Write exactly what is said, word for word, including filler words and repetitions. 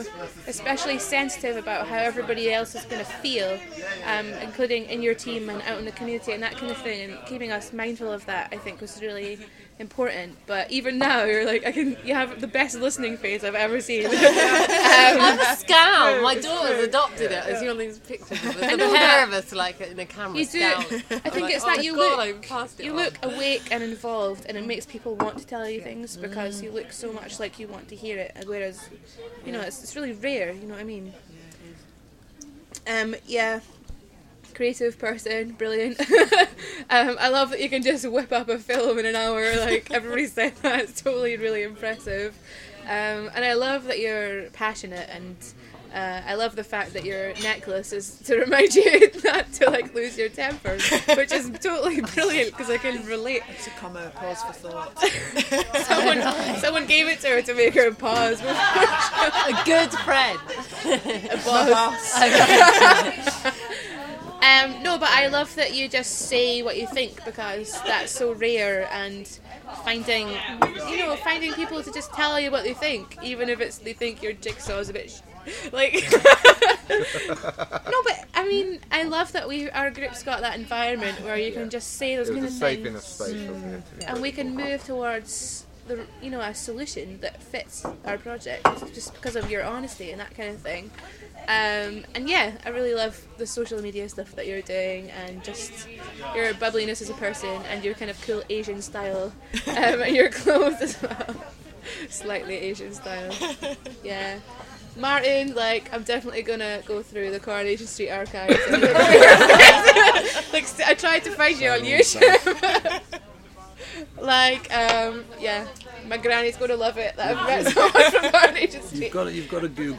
especially sensitive about how everybody else is going to feel, um, including in your team and out in the community and that kind of thing, and keeping us mindful of that, I think, was really important. But even now, you're like, I can. You have the best listening face I've ever seen. um, I'm a scowl. My daughter's adopted it. I see all these pictures of us. The pair of us, like in a camera. You do. Scowl. I think like, it's oh that you God, look. I passed it You on. look awake and involved, and it makes people want to tell you things because you look so much like you want to hear it. Whereas, you know, it's it's really rare. You know what I mean? Um. Yeah. Creative person, brilliant. um, I love that you can just whip up a film in an hour. Like everybody said that, it's totally really impressive. Um, and I love that you're passionate, and uh, I love the fact that your necklace is to remind you not to like lose your temper, which is totally brilliant because I can relate. To comma, pause for thought. Someone, someone gave it to her to make her pause. A good friend. A pause. Um, no, but I love that you just say what you think because that's so rare, and finding, you know, finding people to just tell you what they think, even if it's they think your jigsaw's a bit sh- like. No, but I mean, I love that we our group's got that environment where you can just say those It kind was of a safe things, enough space, wasn't it? and we can move towards the, you know, a solution that fits our project just because of your honesty and that kind of thing. Um, and yeah, I really love the social media stuff that you're doing, and just your bubbliness as a person, and your kind of cool Asian style, um, and your clothes as well, slightly Asian style. Yeah, Martin, like I'm definitely gonna go through the Coronation Street archives. And look for your face. Like I tried to find you on YouTube. Like, um, yeah, my granny's gonna love it that I've met someone from Coronation Street. You've got to, you've got to Google